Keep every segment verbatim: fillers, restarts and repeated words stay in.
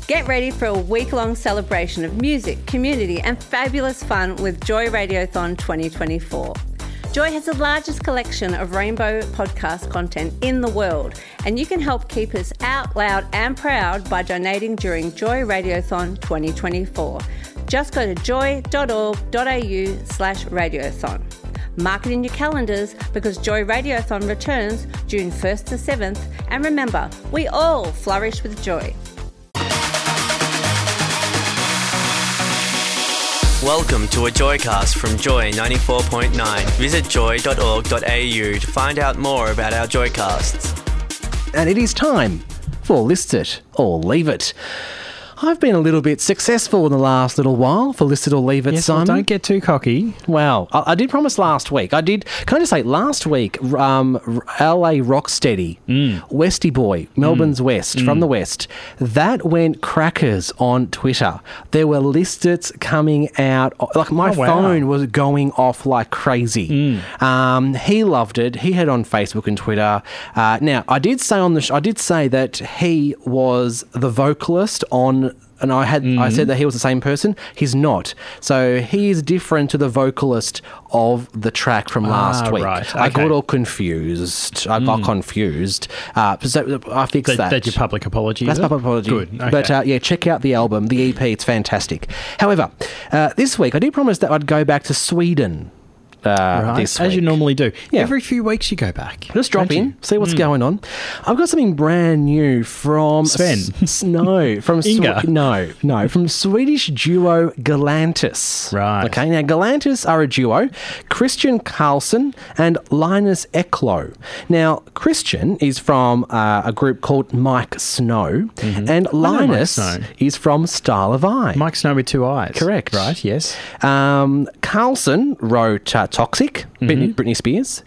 Get ready for a week-long celebration of music, community and fabulous fun with Joy Radiothon twenty twenty-four. Joy has the largest collection of rainbow podcast content in the world, and you can help keep us out loud and proud by donating during Joy Radiothon twenty twenty-four. Just go to joy.org.au slash radiothon. Mark it in your calendars because Joy Radiothon returns June first to seventh, and remember, we all flourish with joy. Welcome to a Joycast from Joy ninety-four point nine. Visit joy dot org dot a u to find out more about our Joycasts. And it is time for List It or Leave It. I've been a little bit successful in the last little while for List It or Leave It, yes, Simon. Well, don't get too cocky. Well, I, I did promise last week. I did, can I just say, last week, um, L A Rocksteady, mm. Westy Boy, Melbourne's mm. West, mm. from the West, that went crackers on Twitter. There were List Its coming out. Like, my oh, wow. phone was going off like crazy. Mm. Um, he loved it. He had it on Facebook and Twitter. Uh, now, I did say on the sh- I did say that he was the vocalist on. And I had mm-hmm. I said that he was the same person. He's not. So he is different to the vocalist of the track from last ah, week. Right. Okay. I got all confused. I got mm. confused. Uh, so I fixed that. that. That's your public apology. That's my public apology. Good. Okay. But uh, yeah, check out the album, the E P. It's fantastic. However, uh, this week I did promise that I'd go back to Sweden. Uh, right. this week. As you normally do. Yeah. Every few weeks you go back. Just drop in, you? see what's mm. going on. I've got something brand new from... Sven? S- no, from... Inga? Sw- no, no, from Swedish duo Galantis. Right. Okay, now Galantis are a duo, Christian Karlsson and Linus Eklo. Now, Christian is from uh, a group called Mike Snow, mm-hmm. and Linus is from Style of Eye. Mike Snow with two eyes. Correct. Right, yes. Um, Karlsson wrote uh, Toxic, mm-hmm. Britney, Britney Spears.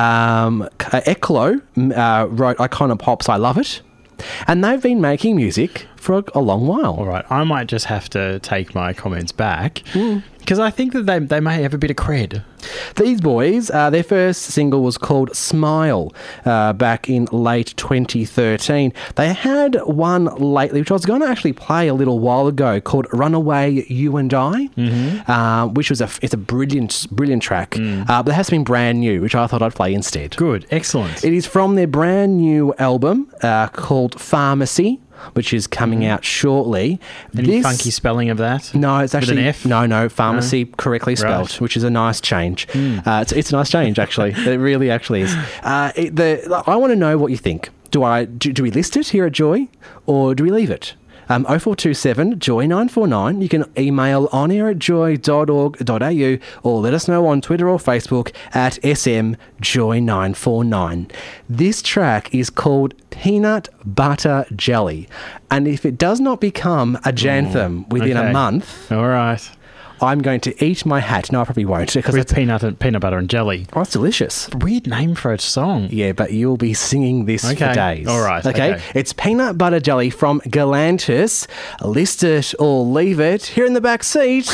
Um, uh, Eklo uh, wrote Icona Pop's I Love It. And they've been making music for a, a long while. All right, I might just have to take my comments back because mm. I think that they they may have a bit of cred. These boys, uh, their first single was called Smile uh, back in late twenty thirteen. They had one lately, which I was going to actually play a little while ago, called Runaway You and I, mm-hmm. uh, which was a it's a brilliant brilliant track. Mm. Uh, but it has been brand new, which I thought I'd play instead. Good, excellent. It is from their brand new album uh, called Pharmacy, which is coming mm. out shortly. Any this, funky spelling of that? No, it's actually... With an F? No, no, pharmacy no? correctly spelled, right. which is a nice change. Mm. Uh, it's, it's a nice change, actually. It really actually is. Uh, it, the, I want to know what you think. Do I do, do we list it here at Joy, or do we leave it? Um, oh four two seven, joy nine four nine. You can email on air at joy dot org dot a u or let us know on Twitter or Facebook at S M Joy nine four nine. This track is called Peanut Butter Jelly. And if it does not become a janthem mm, within okay. a month... All right. I'm going to eat my hat. No, I probably won't. With peanut and peanut butter and jelly. Oh, it's delicious. Weird name for a song. Yeah, but you'll be singing this okay. for days. All right. Okay? okay. It's Peanut Butter Jelly from Galantis. List it or leave it. Here in the back seat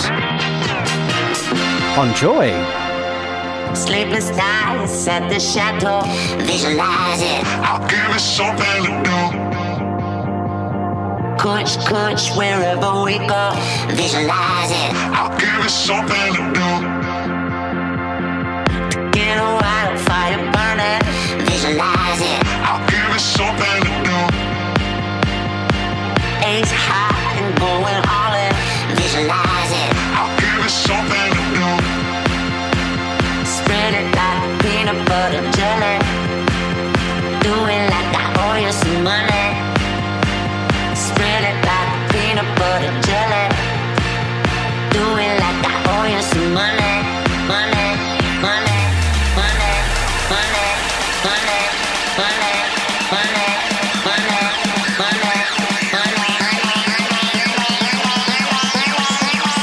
on Joy. Sleepless nights at the chateau. Visualize it. I'll give it something to do. Kush, kush, wherever we go, visualize it. I'll give it something to do. To get a wildfire burning, visualize it. I'll give it something to do. Ace high and going all in, visualize it. I'll give it something to do. Spread it like peanut butter jelly. Do it like I owe you some money. Spread it like peanut butter jelly. Do it like I owe you some money. Money, money, money, money, money, money, money, money, money, money.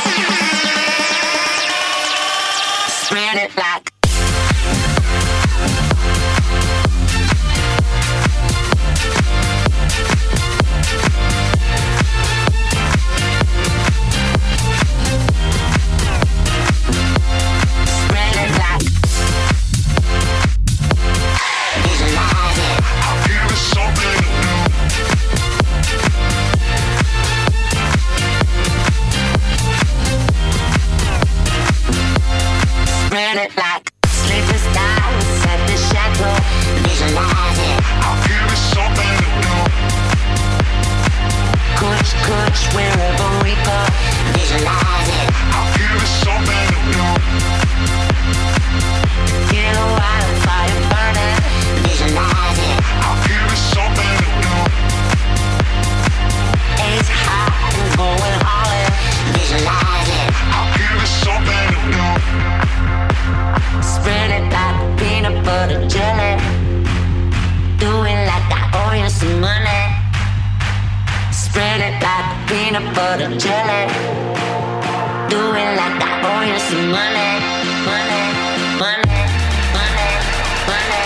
Spread it like peanut butter jelly. Do it like I owe you some money, money, money, money, money,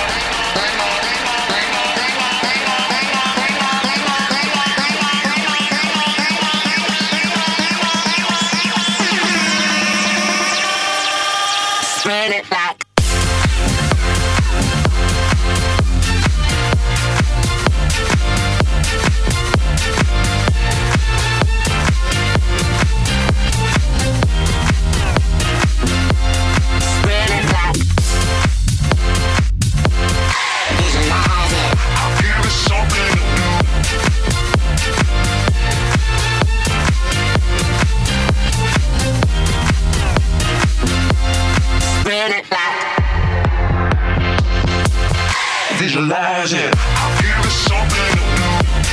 money. Spread it like. Visualize it. I'll give it something to do.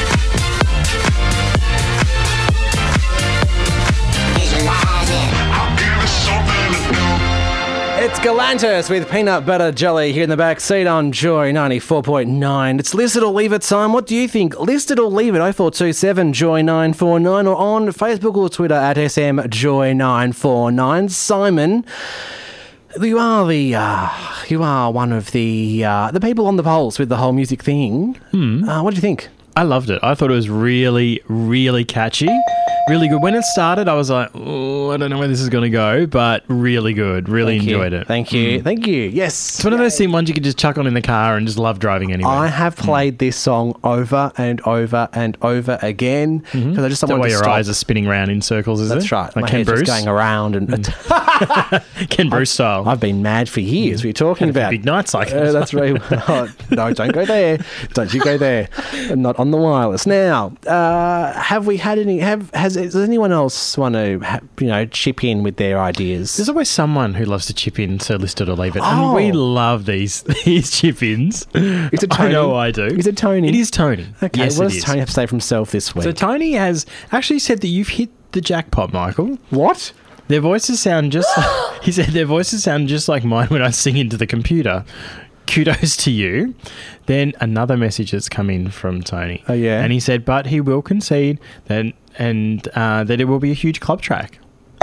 Visualize it. I'll give it something to do. It's Galantis with Peanut Butter Jelly here in the back seat on Joy ninety-four point nine. It's List It or Leave It time. What do you think? List it or leave it, oh four two seven Joy nine four nine, or on Facebook or Twitter at S M Joy nine four nine. Simon, you are the uh, you are one of the uh, the people on the polls with the whole music thing. Hmm. Uh, what do you think? I loved it. I thought it was really, really catchy. Really good. When it started, I was like, oh, I don't know where this is going to go, but really good. Really Thank enjoyed you. it. Thank you. Mm. Thank you. Yes. It's one of those thing- ones you could just chuck on in the car and just love driving anyway. I have played this song over and over and over again because Mm-hmm. I just Is that don't want why to your stop. eyes are spinning round in circles, is That's it? right. Like My Ken head's Bruce? just going around and Ken Bruce style. I've been mad for years. What are you talking Had a few about? big nights like Uh, this. that's right. Oh, no, don't go there. Don't you go there. Not on the wireless. Now, uh, have we had any? Have has does anyone else want to ha- you know chip in with their ideas? There's always someone who loves to chip in, so list it or leave it. Oh. And we love these these chip ins. Is it I Tony? know I do. Is it Tony? It is Tony. Okay. Yes, what it does is. Tony have to say for himself this week? So Tony has actually said that you've hit the jackpot, Michael. what? Their voices sound just like, he said their voices sound just like mine when I sing into the computer. Kudos to you. Then another message has come in from Tony. Oh, yeah? And he said, but he will concede that and uh, that it will be a huge club track.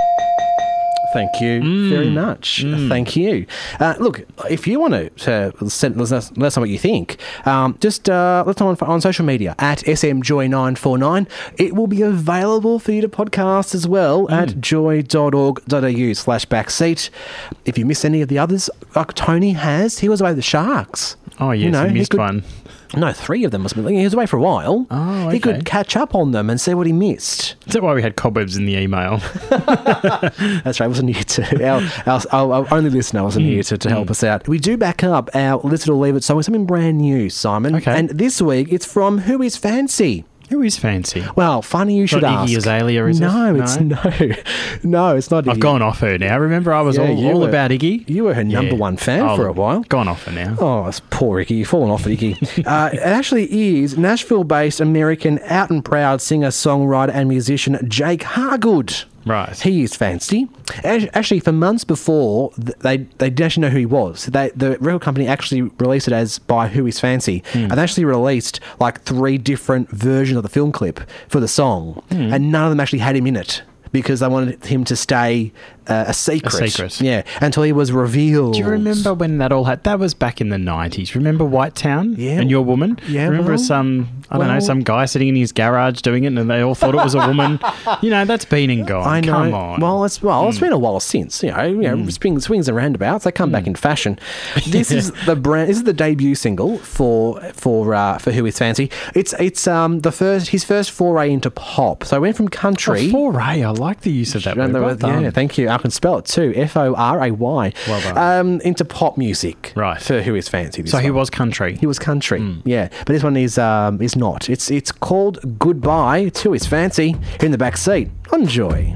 Thank you Mm. very much. Thank you. Uh, look, if you want to uh, send, let, us, let us know what you think, um, just uh, let us know on, on social media at S M Joy nine four nine. It will be available for you to podcast as well Mm. at joy dot org dot a u slash backseat. If you miss any of the others, like Tony has, he was away with the Sharks. Oh, yes, You know, he he missed could- one. No, three of them must be. He was away for a while. Oh, He okay. could catch up on them and see what he missed. Is that why we had cobwebs in the email? That's right. I wasn't here to. Our, our, our, our only listener wasn't Mm. here to, to help us out. We do back up our List It or Leave It song with something brand new, Simon. Okay. And this week it's from Who Is Fancy. Who is fancy? Well, funny you should Not Iggy ask. Azalea, is it? no, No? it's no, no, it's not. I've Iggy. gone off her now. Remember, I was Yeah, all, you all were- about Iggy. You were her number Yeah. one fan Oh, for a while. Gone off her now. Oh, it's poor Iggy. You've fallen off it, Iggy. uh, it actually is Nashville-based American out and proud singer, songwriter, and musician Jake Hargood. Right. He is fancy. Act- Actually, for months before, th- they they didn't actually know who he was. They, the record company actually released it as by Who Is Fancy, and they actually released like three different versions of the film clip for the song, and none of them actually had him in it because they wanted him to stay uh, a secret. A secret. Yeah, until he was revealed. Do you remember when that all had? That was back in the nineties. Remember White Town? Yeah. And Your Woman? Yeah, Remember well- some, I don't know, well- some guy sitting in his garage doing it and they all thought it was a woman? You know, that's been and gone. I know. Come on. Well, it's well, it's been a while since. You know, you know, swings, swings and roundabouts. They come back in fashion. This is the brand. This is the debut single for for uh, for Who Is Fancy. It's it's um the first his first foray into pop. So I went from country. Oh, foray. I like the use of that word. And Well the- yeah, done. thank you. I can spell it too. F O R A Y. Well done. Um, into pop music. Right. For Who Is Fancy. This So he one. was country. He was country, yeah, but this one is um, is not. It's it's called Goodbye. It's Who Is Fancy here in the back seat on Joy.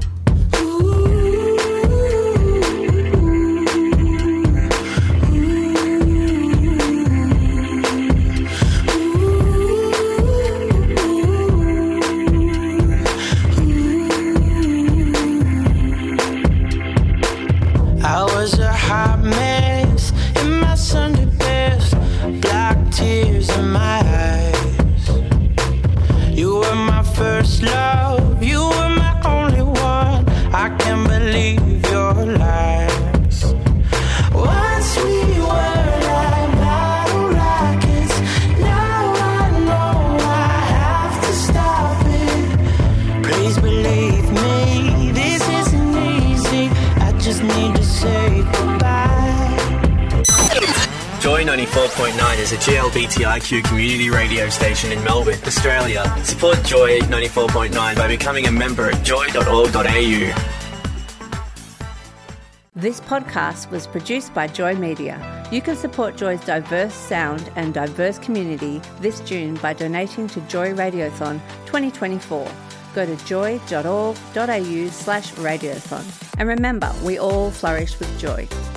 I was a hot mess in my Sunday best, black tears in my eyes. You were my first love. Joy ninety-four point nine is a G L B T I Q community radio station in Melbourne, Australia. Support Joy ninety-four point nine by becoming a member at joy dot org dot a u. This podcast was produced by Joy Media. You can support Joy's diverse sound and diverse community this June by donating to Joy Radiothon twenty twenty-four. Go to joy dot org dot a u slash radiothon. And remember, we all flourish with joy.